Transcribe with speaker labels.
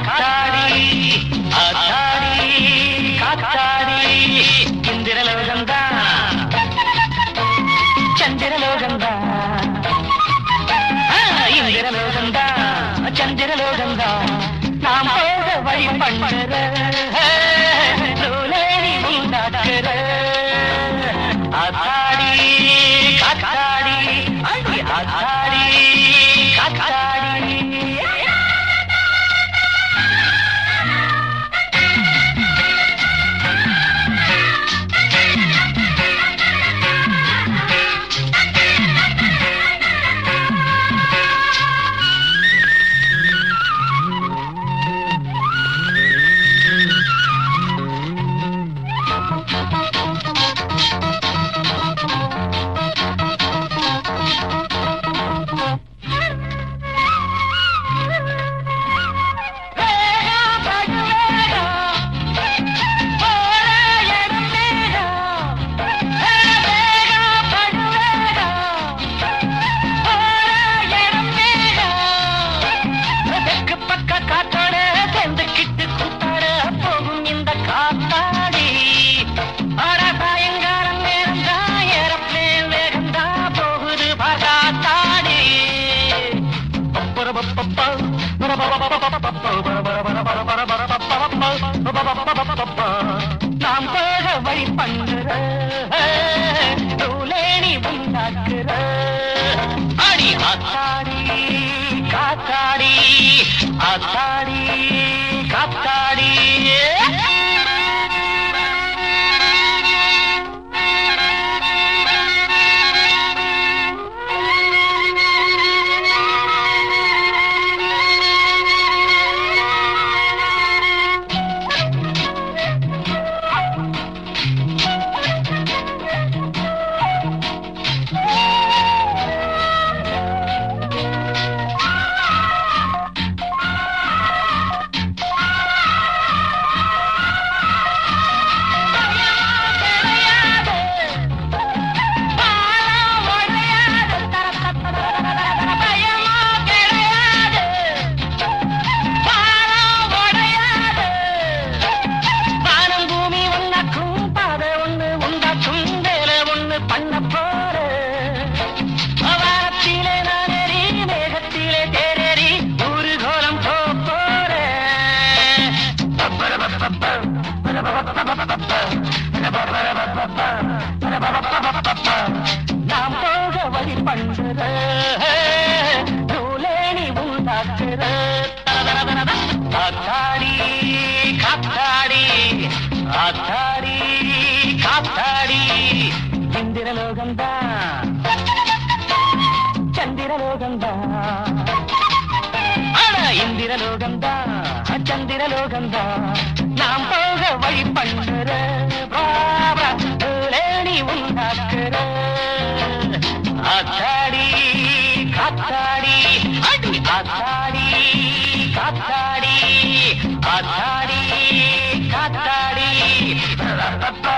Speaker 1: காத்தாடி ஆத்தாடி காத்தாடி இந்திரலோகந்தா சந்திரலோகந்தா இந்திரலோகந்தா சந்திரலோகந்தா நாம் போக வழி பண்ணுற நூலேணி உண்டாக்குற ஆத்தாடி காத்தாடி ஆத்தாடி காத்தாடி நாம் போக வழி பண்ணுற நூலேணி உண்டாக்குற அடி ஆத்தாடி காத்தாடி ஆத்தாடி காத்தாடி நாம் போக வழி பண்ணுற நூலேணி உண்டாக்குற ஆத்தாடி காத்தாடி ஆத்தாடி காத்தாடி இந்திரலோகந்தா சந்திரலோகந்தா இந்திரலோகந்தா சந்திரலோகந்தா நாம் போக வழி பண்ணுற நூலேணி உண்டாக்குற ஆத்தாடி காத்தாடி அடி ஆத்தாடி காத்தாடி ஆத்தாடி காத்தாடி